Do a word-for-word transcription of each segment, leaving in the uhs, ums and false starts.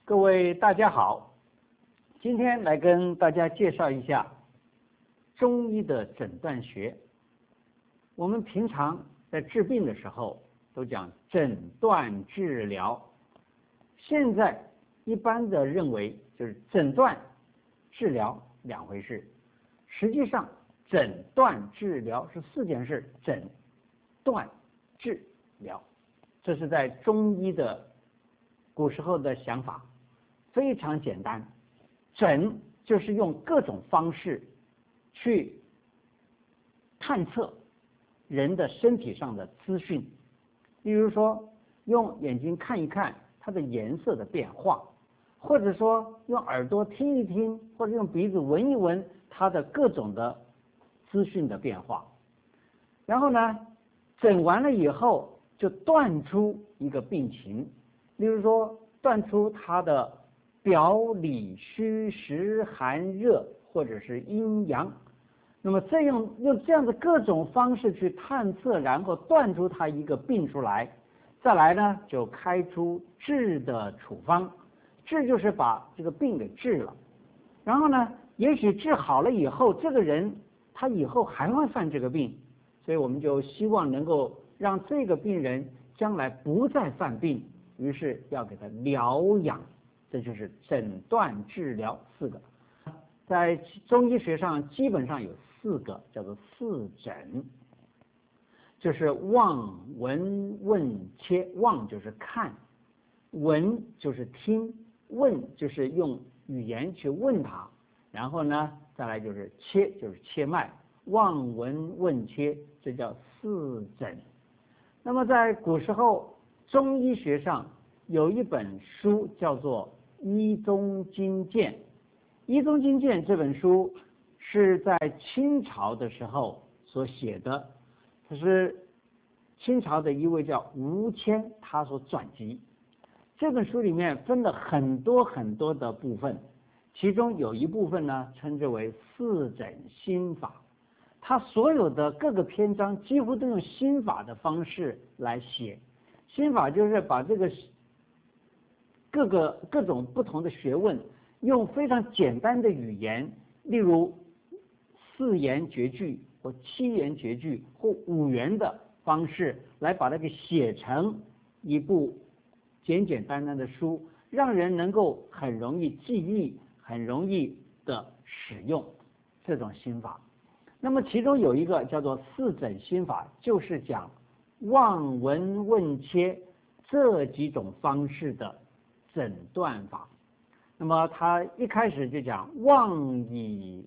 各位大家好，今天来跟大家介绍一下中医的诊断学。我们平常在治病的时候都讲诊断治疗，现在一般的认为就是诊断治疗两回事，实际上诊断治疗是四件事，诊断治疗，这是在中医的古时候的想法，非常简单。诊就是用各种方式去探测人的身体上的资讯，例如说用眼睛看一看它的颜色的变化，或者说用耳朵听一听，或者用鼻子闻一闻它的各种的资讯的变化。然后呢，诊完了以后就断出一个病情，例如说断出它的表里虚实寒热或者是阴阳。那么这样用这样的各种方式去探测，然后断出它一个病出来，再来呢就开出治的处方。治就是把这个病给治了，然后呢也许治好了以后，这个人他以后还会犯这个病，所以我们就希望能够让这个病人将来不再犯病，于是要给他疗养，这就是诊断治疗四个。在中医学上基本上有四个叫做四诊，就是望闻问切。望就是看，闻就是听，问就是用语言去问他，然后呢再来就是切，就是切脉。望闻问切，这叫四诊。那么在古时候中医学上有一本书叫做《医宗经鉴》，《医宗经鉴》这本书是在清朝的时候所写的，它是清朝的一位叫吴谦他所转辑。这本书里面分了很多很多的部分，其中有一部分呢称之为四诊心法，它所有的各个篇章几乎都用心法的方式来写。心法就是把这个各个各种不同的学问用非常简单的语言，例如四言绝句或七言绝句或五言的方式来把它给写成一部简简单单的书，让人能够很容易记忆，很容易的使用这种心法。那么其中有一个叫做四诊心法，就是讲望闻问切这几种方式的诊断法。那么他一开始就讲望以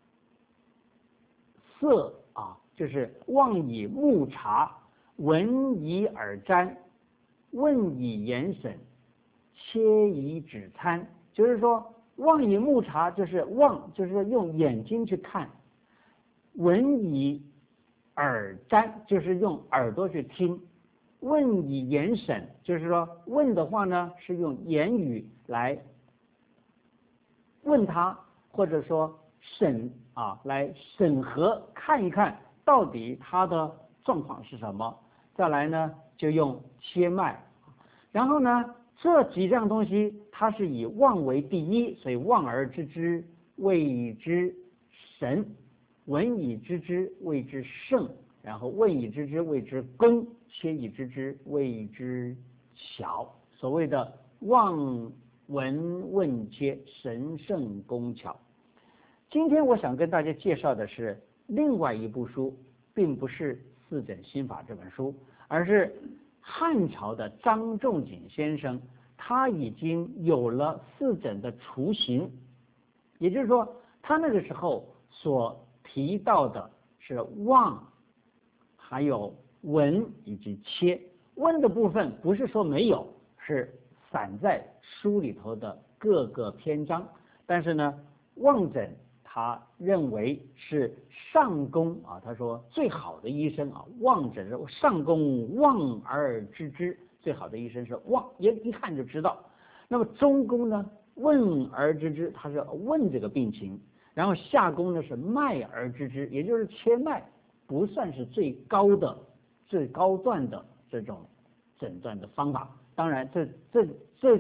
色啊，就是望以目察，闻以耳瞻，问以眼审，切以指参。就是说望以目察就是望，就是用眼睛去看；闻以耳瞻就是用耳朵去听；问以眼审就是说问的话呢是用言语来问他，或者说审啊来审核看一看到底他的状况是什么。再来呢就用切脉，然后呢这几样东西它是以望为第一，所以望而知之谓之神，闻以知之谓之圣，然后问以知之谓之功，切以知之谓之巧。所谓的望闻问切，神圣工巧。今天我想跟大家介绍的是另外一部书，并不是四诊心法这本书，而是汉朝的张仲景先生，他已经有了四诊的雏形，也就是说他那个时候所提到的是望，还有闻以及切。闻的部分不是说没有，是散在书里头的各个篇章，但是呢望诊他认为是上功啊，他说最好的医生啊，望诊是上功，望而知之，最好的医生是望，一一看就知道。那么中功呢，问而知之，他是问这个病情，然后下功呢是脉而知之，也就是切脉，不算是最高的最高段的这种诊断的方法。当然这这这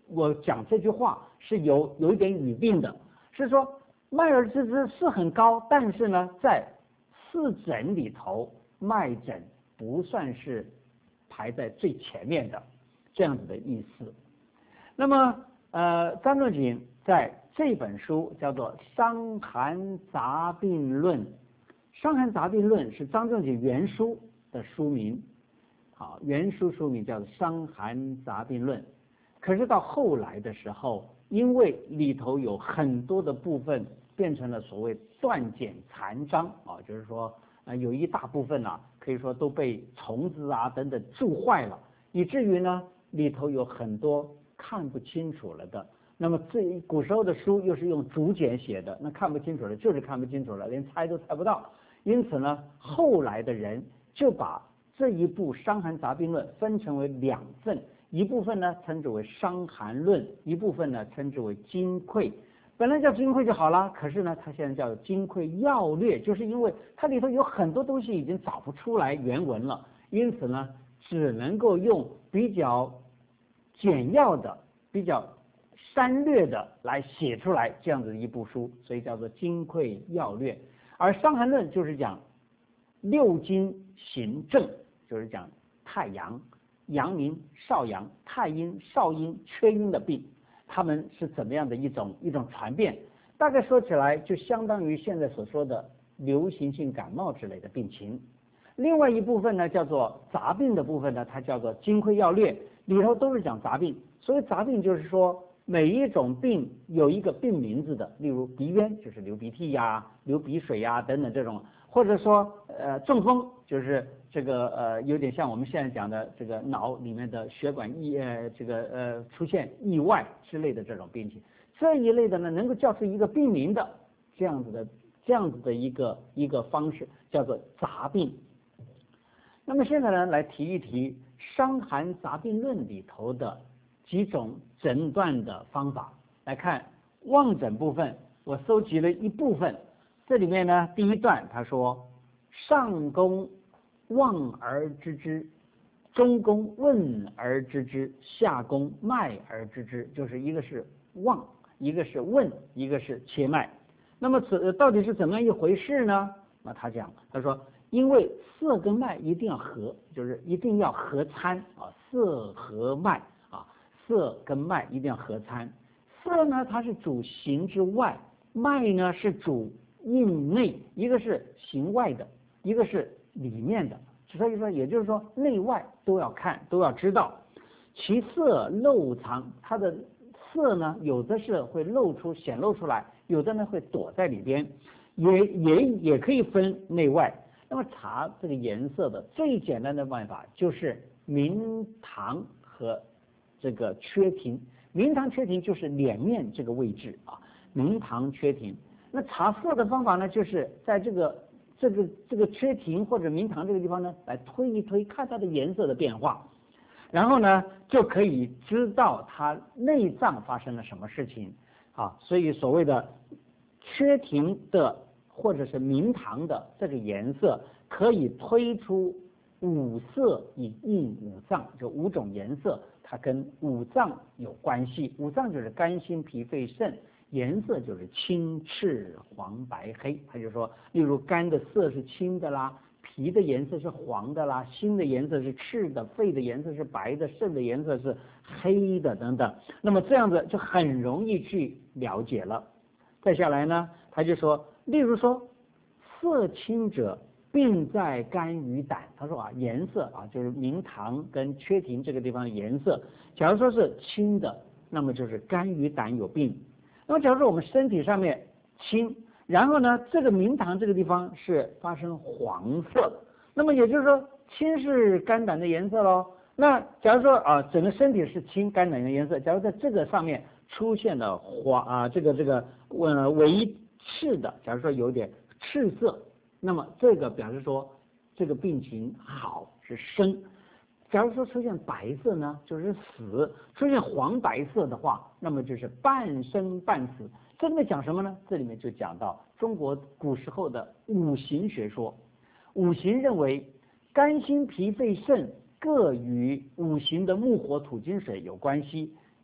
我讲这句话是有有一点语病的，是说麦儿之姿是很高，但是呢，在四诊里头，脉诊不算是排在最前面的这样子的意思。那么呃，张仲景在这本书叫做《伤寒杂病论》，《伤寒杂病论》是张仲景原书的书名，好，原书书名叫做《伤寒杂病论》。可是到后来的时候，因为里头有很多的部分变成了所谓断简残章啊，就是说呃有一大部分呢、啊，可以说都被虫子啊等等蛀坏了，以至于呢里头有很多看不清楚了的。那么这古时候的书又是用竹简写的，那看不清楚了就是看不清楚了，连猜都猜不到。因此呢，后来的人就把这一部《伤寒杂病论》分成为两份，一部分呢称之为《伤寒论》，一部分呢称之为《金匮》。本来叫金匮就好了，可是呢，它现在叫《金匮要略》，就是因为它里头有很多东西已经找不出来原文了，因此呢，只能够用比较简要的、比较删略的来写出来这样子一部书，所以叫做《金匮要略》。而《伤寒论》就是讲六经行症，就是讲太阳、阳明、少阳、太阴、少阴、缺阴的病，他们是怎么样的一种一种传变。大概说起来，就相当于现在所说的流行性感冒之类的病情。另外一部分呢，叫做杂病的部分呢，它叫做《金匮要略》，里头都是讲杂病。所以杂病就是说每一种病有一个病名字的，例如鼻渊就是流鼻涕呀、流鼻水呀等等这种，或者说呃中风就是这个呃有点像我们现在讲的这个脑里面的血管意呃这个呃出现意外之类的这种病情，这一类的呢能够叫出一个病名的这样子的这样子的一个一个方式叫做杂病。那么现在呢来提一提《伤寒杂病论》里头的几种诊断的方法。来看望诊部分，我搜集了一部分，这里面呢第一段他说上宫望而知之，中宫问而知之，下宫脉而知之，就是一个是望，一个是问，一个是切脉。那么此到底是怎么样一回事呢？那他讲他说因为色跟脉一定要合，就是一定要合参啊，色合脉啊，色跟脉一定要合参。色呢，它是主形之外，脉呢是主应内，一个是形外的，一个是里面的。所以说，也就是说，内外都要看，都要知道。其色漏藏，它的色呢，有的是会露出、显露出来，有的呢会躲在里边，也也也可以分内外。那么查这个颜色的最简单的办法就是明堂和这个缺庭。明堂缺庭就是脸面这个位置啊，明堂缺庭。那查色的方法呢，就是在这个这个这个缺庭或者明堂这个地方呢，来推一推，看它的颜色的变化，然后呢就可以知道它内脏发生了什么事情啊。所以所谓的缺庭的或者是明堂的这个颜色，可以推出五色以应五脏，就五种颜色，它跟五脏有关系。五脏就是肝、心、脾、肺、肾，颜色就是青、赤、黄、白、黑。他就说，例如肝的色是青的啦，脾的颜色是黄的啦，心的颜色是赤的，肺的颜色是白的，肾的颜色是黑的等等。那么这样子就很容易去了解了。再下来呢，他就说，例如说色青者病在肝与胆。他说啊，颜色啊就是明堂跟缺庭这个地方的颜色，假如说是青的，那么就是肝与胆有病。那么假如说我们身体上面青，然后呢这个明堂这个地方是发生黄色，那么也就是说青是肝胆的颜色咯。那假如说啊整个身体是青肝胆的颜色，假如在这个上面出现了黄啊这个这个呃微赤的，假如说有点赤色，那么这个表示说这个病情好是生。假如说出现白色呢，就是死；出现黄白色的话，那么就是半生半死。这里面讲什么呢？这里面就讲到中国古时候的五行学说。五行认为肝心脾肺肾各与五行的木火土金水有关系，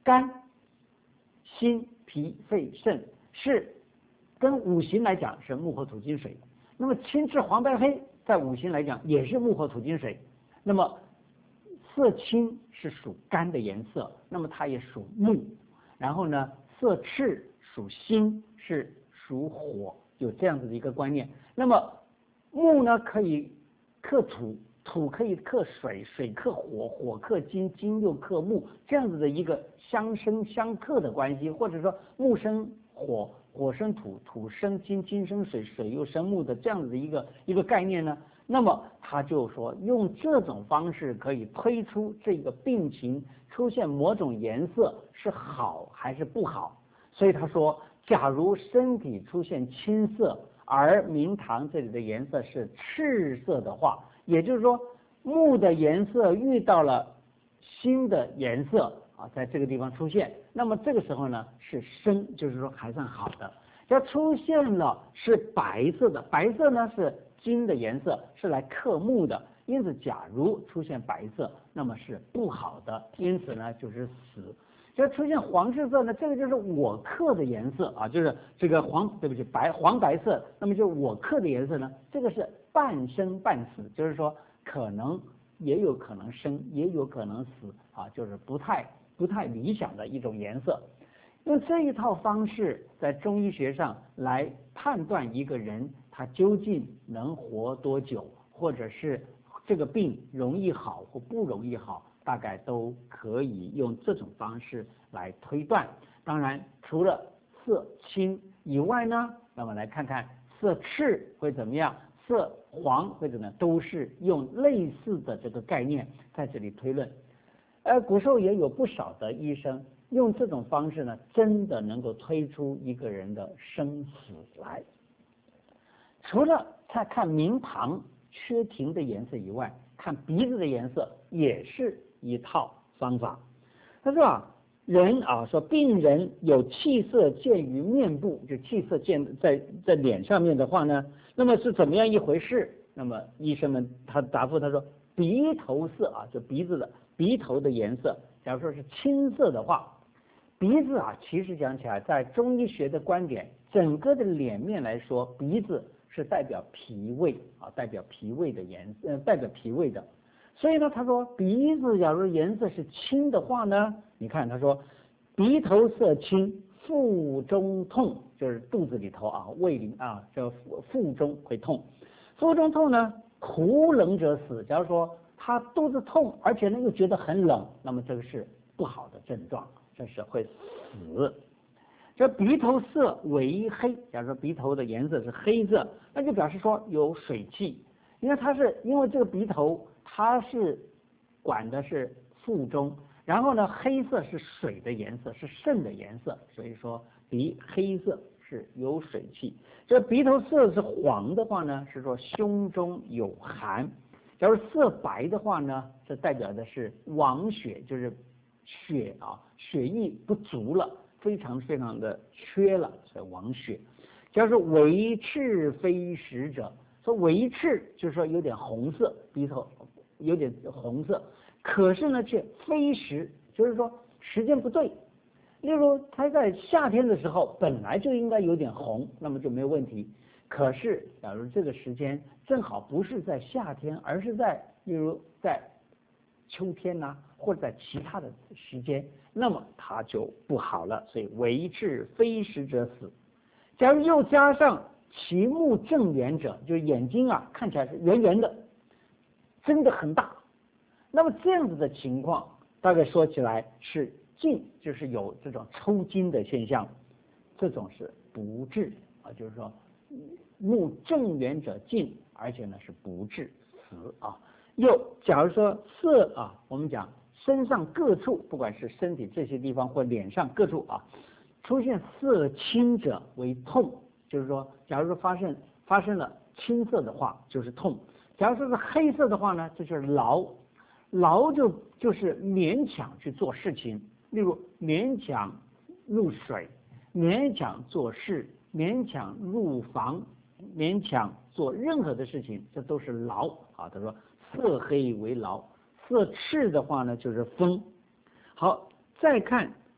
肝、心、脾、肺、肾是跟五行来讲是木火土金水。那么青赤黄白黑在五行来讲也是木火土金水。那么色青是属肝的颜色，那么它也属木。然后呢，色赤属心，是属火，有这样子的一个观念。那么木呢可以克土，土可以克水，水克火，火克金，金又克木，这样子的一个相生相克的关系，或者说木生火，火生土，土生金，金生水，水又生木的这样子的一个一个概念呢。那么他就说用这种方式可以推出这个病情出现某种颜色是好还是不好。所以他说，假如身体出现青色，而明堂这里的颜色是赤色的话，也就是说木的颜色遇到了新的颜色啊，在这个地方出现，那么这个时候呢是生，就是说还算好的。要出现了是白色的，白色呢是金的颜色，是来克木的，因此假如出现白色，那么是不好的，因此呢就是死。要出现黄赤色呢，这个就是我克的颜色啊，就是这个黄，对不起，白黄白色，那么就是我克的颜色呢，这个是半生半死，就是说可能也有可能生，也有可能死啊，就是不太不太理想的一种颜色。用这一套方式在中医学上来判断一个人他究竟能活多久，或者是这个病容易好或不容易好，大概都可以用这种方式来推断。当然除了色青以外呢，那么来看看色赤会怎么样，色黄会怎么样，都是用类似的这个概念在这里推论。而古时候也有不少的医生用这种方式呢，真的能够推出一个人的生死来。除了再看明堂缺庭的颜色以外，看鼻子的颜色也是一套方法。他说啊，人啊说病人有气色见于面部，就气色见在在脸上面的话呢，那么是怎么样一回事？那么医生们他答复他说，鼻头色啊，就鼻子的鼻头的颜色，假如说是青色的话，鼻子啊其实讲起来，在中医学的观点，整个的脸面来说，鼻子是代表脾胃啊，代表脾胃的颜呃，代表脾胃的。所以呢，他说鼻子假如颜色是青的话呢，你看他说鼻头色青，腹中痛，就是肚子里头啊，胃里啊，这腹中会痛。腹中痛呢，苦冷者死。假如说他肚子痛，而且呢又觉得很冷，那么这个是不好的症状，这是会死。这鼻头色为黑，假如说鼻头的颜色是黑色，那就表示说有水气。因为它是因为这个鼻头它是管的是腹中，然后呢黑色是水的颜色，是肾的颜色，所以说鼻黑色是有水气。这鼻头色是黄的话呢，是说胸中有寒。假如色白的话呢，这代表的是亡血，就是血啊血液不足了，非常非常的缺了，所以亡血。假如说为赤非实者，说为赤就是说有点红色，鼻头有点红色，可是呢却非实，就是说时间不对。例如他在夏天的时候本来就应该有点红，那么就没有问题。可是假如这个时间正好不是在夏天，而是在例如在秋天呐、啊，或者在其他的时间，那么它就不好了。所以为赤非实者死。假如又加上其目正圆者，就是眼睛啊看起来是圆圆的，真的很大，那么这样子的情况大概说起来是尽，就是有这种抽筋的现象，这种是不治啊，就是说目正圆者尽，而且呢是不治死啊。又假如说色啊，我们讲身上各处，不管是身体这些地方或脸上各处啊，出现色青者为痛，就是说假如说发生发生了青色的话就是痛。假如说是黑色的话呢，这就是劳，劳就就是勉强去做事情，例如勉强入水，勉强做事，勉强入房，勉强做任何的事情，这都是劳啊。他说色黑为劳，色赤的话呢就是风。好，再看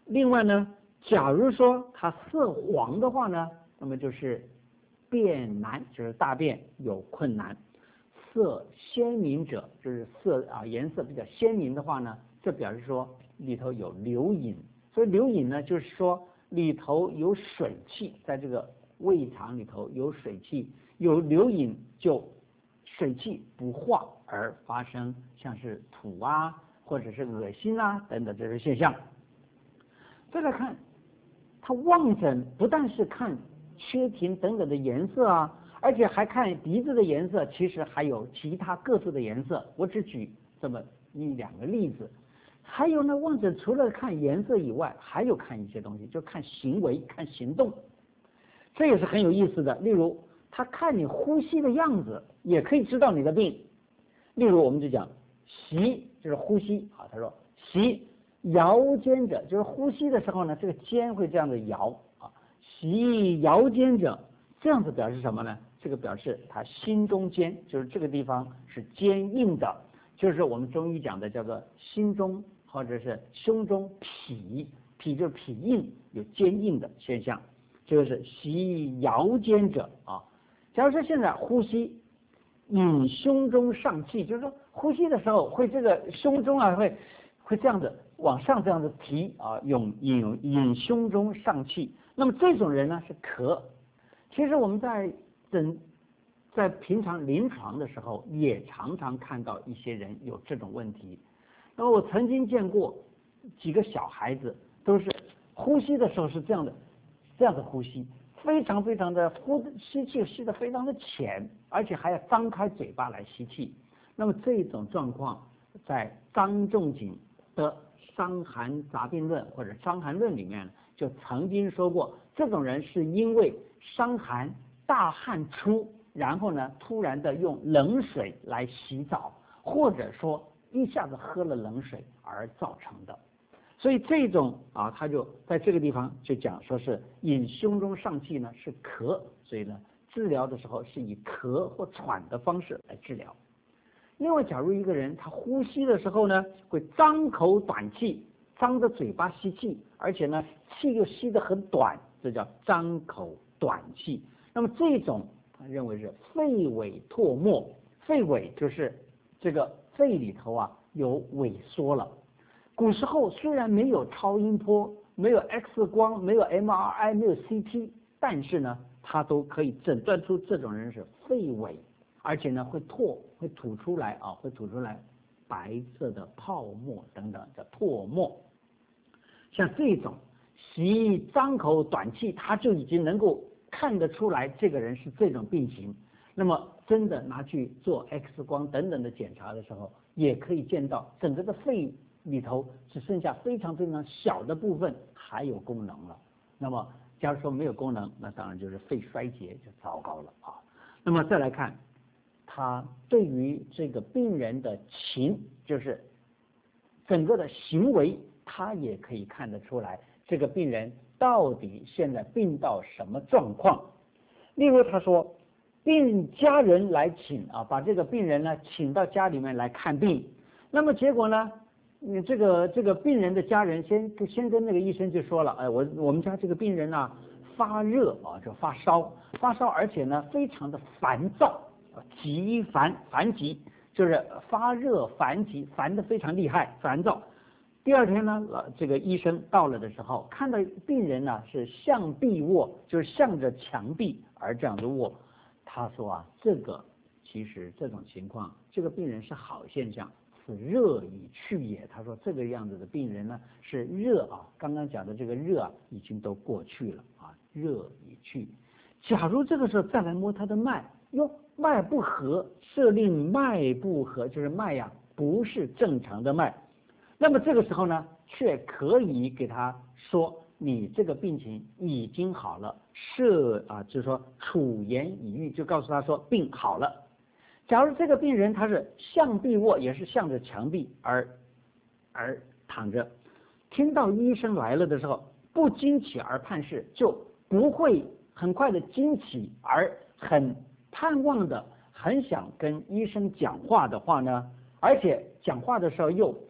另外呢，假如说它色黄的话呢，那么就是便难，就是大便有困难。色鲜明者，就是色啊颜色比较鲜明的话呢，这表示说里头有流饮。所以流饮呢，就是说里头有水气，在这个胃肠里头有水气，有流饮就水气不化而发生像是吐啊或者是恶心啊等等这些现象。再来看他望诊，不但是看缺庭等等的颜色啊，而且还看鼻子的颜色，其实还有其他各自的颜色。我只举这么一两个例子。还有呢，望诊除了看颜色以外，还有看一些东西，就看行为、看行动，这也是很有意思的。例如，他看你呼吸的样子，也可以知道你的病。例如，我们就讲息，就是呼吸啊。他说息摇肩者，就是呼吸的时候呢，这个肩会这样的摇啊。息摇肩者，这样子表示什么呢？这个表示他心中坚，就是这个地方是坚硬的，就是我们中医讲的叫做心中或者是胸中脾，脾就是脾硬，有坚硬的现象，这个是息摇肩者啊。假如说现在呼吸引胸中上气，就是说呼吸的时候会这个胸中啊会会这样子往上这样子提啊，引引引胸中上气。那么这种人呢是咳。其实我们在诊在平常临床的时候也常常看到一些人有这种问题。那么我曾经见过几个小孩子，都是呼吸的时候是这样的这样的呼吸，非常非常的呼吸气吸得非常的浅，而且还要张开嘴巴来吸气。那么这种状况在张仲景的《伤寒杂病论》或者《伤寒论》里面就曾经说过，这种人是因为伤寒大汗出，然后呢突然的用冷水来洗澡，或者说一下子喝了冷水而造成的。所以这种啊，他就在这个地方就讲说是引胸中上气呢是咳，所以呢治疗的时候是以咳或喘的方式来治疗。另外，假如一个人他呼吸的时候呢会张口短气，张着嘴巴吸气，而且呢气又吸得很短，这叫张口短气。那么这种他认为是肺痿唾沫，肺痿就是这个肺里头啊有萎缩了。古时候虽然没有超音波，没有 X 光，没有 M R I， 没有 C T， 但是呢他都可以诊断出这种人是肺痿，而且呢会唾会吐出来啊，会吐出来白色的泡沫等等，叫唾沫。像这种吸张口短气，他就已经能够看得出来这个人是这种病情。那么真的拿去做 X 光等等的检查的时候，也可以见到整个的肺里头只剩下非常非常小的部分还有功能了。那么假如说没有功能，那当然就是肺衰竭，就糟糕了啊。那么再来看他对于这个病人的情，就是整个的行为，他也可以看得出来这个病人到底现在病到什么状况。例如他说病家人来请啊，把这个病人呢请到家里面来看病，那么结果呢你这个这个病人的家人先先跟那个医生就说了，哎，我我们家这个病人呢、啊、发热啊，就发烧，发烧，而且呢非常的烦躁，急烦烦急，就是发热烦急，烦得非常厉害，烦躁。第二天呢，这个医生到了的时候，看到病人呢是向壁卧，就是向着墙壁而这样子卧。他说啊，这个其实这种情况，这个病人是好现象。此热已去也，他说这个样子的病人呢是热啊，刚刚讲的这个热啊已经都过去了啊，热已去。假如这个时候再来摸他的脉，哟，脉不和，设令脉不和，就是脉呀不是正常的脉，那么这个时候呢，却可以给他说你这个病情已经好了，设啊就是说处言已愈，就告诉他说病好了。假如这个病人他是向壁卧，也是向着墙壁而而躺着，听到医生来了的时候，不惊起而盼视，就不会很快的惊起，而很盼望的很想跟医生讲话的话呢，而且讲话的时候又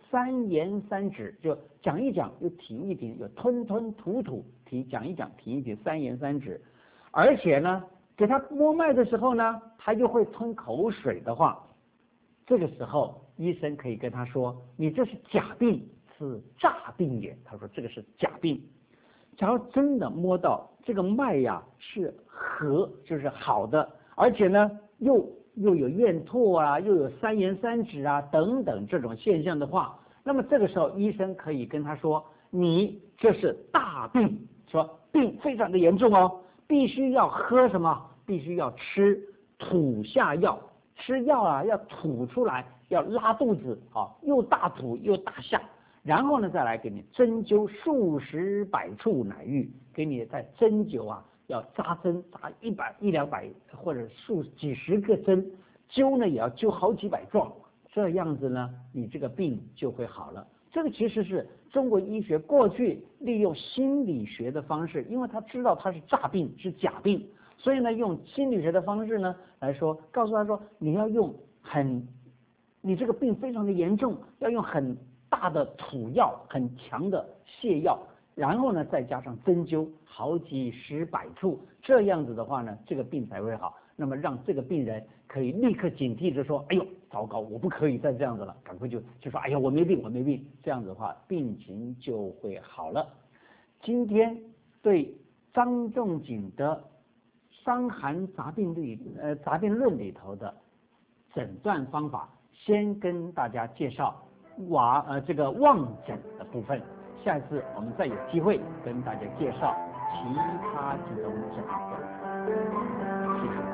三言三指，就讲一讲又停一停，又吞吞吐吐，提讲一讲停一停，三言三指。而且呢，给他摸脉的时候呢，他又会吞口水的话，这个时候医生可以跟他说：“你这是假病，是诈病也。”他说这个是假病。假如真的摸到这个脉呀是和，就是好的，而且呢又又有咽吐啊，又有三言三指啊等等这种现象的话，那么这个时候医生可以跟他说：“你这是大病，说病非常的严重哦，必须要喝什么？必须要吃吐下药，吃药啊要吐出来，要拉肚子啊，又大吐又大下。”然后呢，再来给你针灸数十百处乃愈，给你在针灸啊，要扎针扎一百一两百或者数几十个针，灸呢也要灸好几百壮，这样子呢，你这个病就会好了。这个其实是中国医学过去利用心理学的方式，因为他知道它是诈病是假病，所以呢，用心理学的方式呢来说，告诉他说你要用很，你这个病非常的严重，要用很大的土药，很强的泻药，然后呢再加上针灸好几十百处，这样子的话呢，这个病才会好。那么让这个病人可以立刻警惕着说：“哎呦，糟糕，我不可以再这样子了，赶快就就说：哎呀，我没病，我没病。”这样子的话，病情就会好了。今天对张仲景的《伤寒杂病里》呃《杂病论》里头的诊断方法，先跟大家介绍。瓦呃这个望诊的部分，下一次我们再有机会跟大家介绍其他几种诊断。谢谢。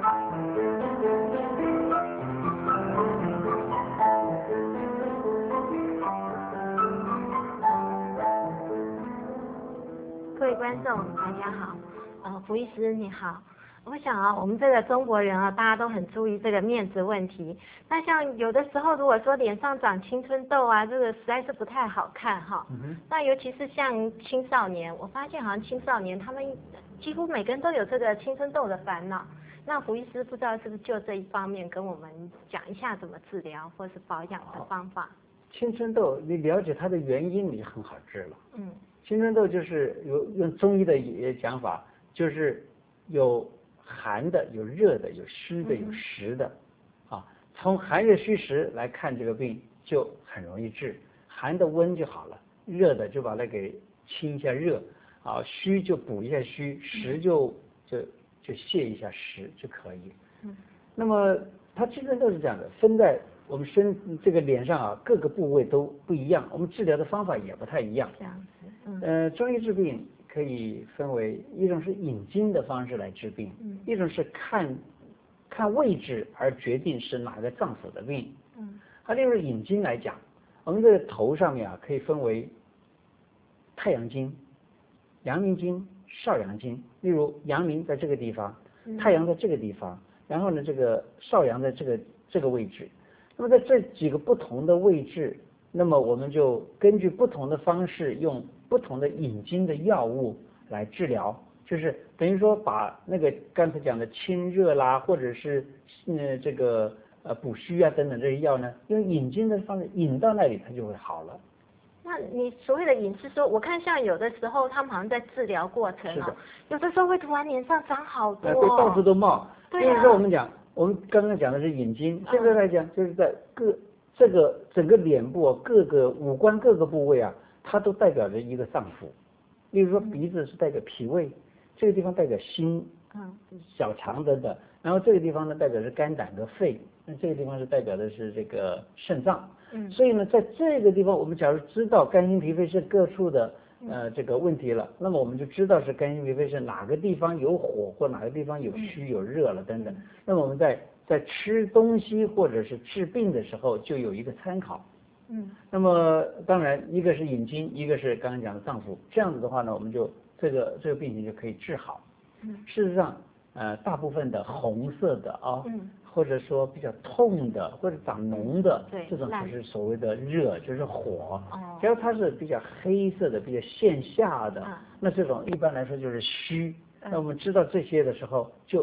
各位观众，大家好，呃，胡医师你好。我想啊，我们这个中国人啊，大家都很注意这个面子问题。那像有的时候，如果说脸上长青春痘啊，这个实在是不太好看哈。嗯、那尤其是像青少年，我发现好像青少年他们几乎每个人都有这个青春痘的烦恼。那胡医师不知道是不是就这一方面跟我们讲一下怎么治疗或是保养的方法？ 青春痘，你了解它的原因，你很好治了。 嗯， 青春痘就是有用中医的讲法，就是有寒的，有热的，有湿的，有实的，啊，从寒热虚实来看这个病就很容易治。寒的温就好了，热的就把它给清一下热，啊，虚就补一下虚，实就就就泻一下实就可以。嗯，那么它青春痘是这样的，分在我们身这个脸上啊，各个部位都不一样，我们治疗的方法也不太一样。 这样子，嗯， 呃，中医治病可以分为一种是引经的方式来治病，嗯，一种是看看位置而决定是哪个脏腑的病，嗯，还有就是引经来讲，我们这个头上面啊可以分为太阳经、阳明经、少阳经。例如阳明在这个地方，太阳在这个地方，然后呢这个少阳在这个这个位置。那么在这几个不同的位置，那么我们就根据不同的方式用不同的引经的药物来治疗，就是等于说把那个刚才讲的清热啦，或者是呃这个呃补虚啊等等这些药呢，用引经的方式引到那里，它就会好了。 那你所谓的引是说，我看像有的时候他们好像在治疗过程哦，有的时候会突然脸上长好多、哦， 对，到处都冒。 对啊。 所以说我们讲，我们刚刚讲的是引经，现在来讲就是在各这个整个脸部各个五官各个部位啊，它都代表着一个脏腑。例如说鼻子是代表脾胃，这个地方代表心、嗯、小肠等等，然后这个地方呢代表着肝胆和肺，那这个地方是代表的是这个肾脏。嗯，所以呢，在这个地方，我们假如知道肝心脾肺肾各处的呃这个问题了，那么我们就知道是肝心脾肺肾哪个地方有火或哪个地方有虚有热了等等。那么我们在在吃东西或者是治病的时候就有一个参考。嗯，那么当然一个是引经，一个是刚刚讲的脏腑，这样子的话呢，我们就这个这个病情就可以治好。嗯，事实上，呃，大部分的红色的啊。嗯。或者说比较痛的或者长脓的，这种就是所谓的热，就是火。只要它是比较黑色的、比较线下的，那这种一般来说就是虚。那我们知道这些的时候，就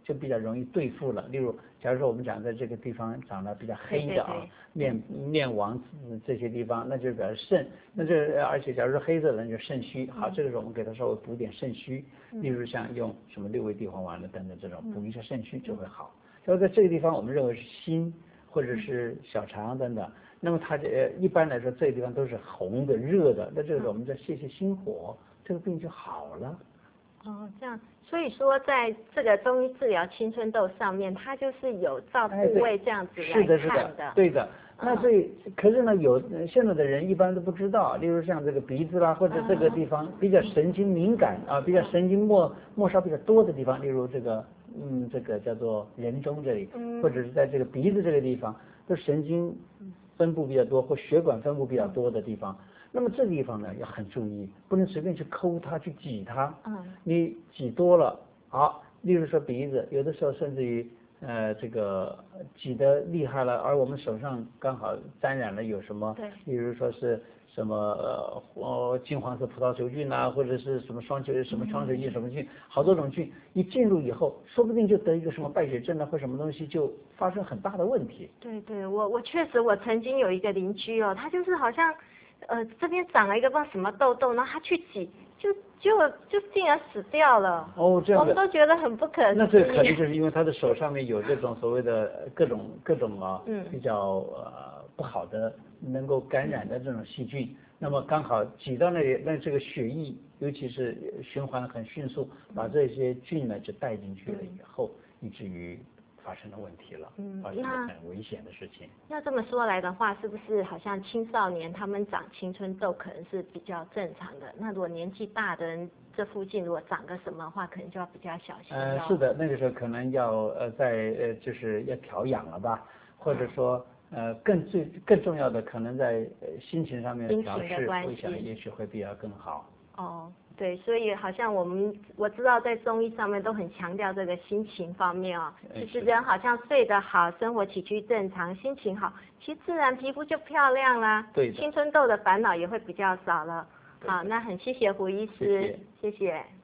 就比较容易对付了。例如，假如说我们讲在这个地方长得比较黑的啊，面面黄这些地方，那就表示肾。那这而且假如说黑色的，那就肾虚。好，这个时候我们给他稍微补点肾虚，例如像用什么六味地黄丸的等等这种补一下肾虚就会好。要在这个地方我们认为是心或者是小肠等等，那么它这一般来说这个地方都是红的热的，那这个时候我们再泄泄心火，这个病就好了。 哦，这样，所以说在这个中医治疗青春痘上面，它就是有照部位这样子来看的。 是的，是的，对的。那所以，可是呢，有现在的人一般都不知道，例如像这个鼻子啦，或者这个地方比较神经敏感啊，比较神经末末梢比较多的地方，例如这个嗯，这个叫做人中这里，或者是在这个鼻子这个地方，都神经分布比较多或血管分布比较多的地方。那么这个地方呢要很注意，不能随便去抠它去挤它。嗯，你挤多了，好，例如说鼻子，有的时候甚至于呃这个挤得厉害了，而我们手上刚好沾染了有什么，对，例如说是什么呃呃金黄色葡萄球菌啊，或者是什么双球什么双球菌什么菌，好多种菌一进入以后，说不定就得一个什么败血症啊或什么东西，就发生很大的问题。 对对，我我确实我曾经有一个邻居哦，他就是好像。呃，这边长了一个不知道什么痘痘，然后他去挤，就就就竟然死掉了。 哦，这样我们都觉得很不可思议。 那这肯定就是因为他的手上面有这种所谓的各种各种啊，嗯，比较呃不好的能够感染的这种细菌，那么刚好挤到那里，那这个血液尤其是循环很迅速，把这些菌呢就带进去了以后，以至于发生了问题了，嗯，发生了很危险的事情。 要这么说来的话，是不是好像青少年他们长青春痘可能是比较正常的？那如果年纪大的人，这附近如果长个什么的话，可能就要比较小心。 呃，是的，那个时候可能要呃在呃就是要调养了吧，或者说呃更最更重要的可能在呃心情上面调试，我想也许会比较更好。 哦。对，所以好像我们我知道在中医上面都很强调这个心情方面哦。其实人好像睡得好，生活起居正常，心情好，其实自然皮肤就漂亮啦。 对。 青春痘的烦恼也会比较少了。好，那很谢谢胡医师，谢谢。谢谢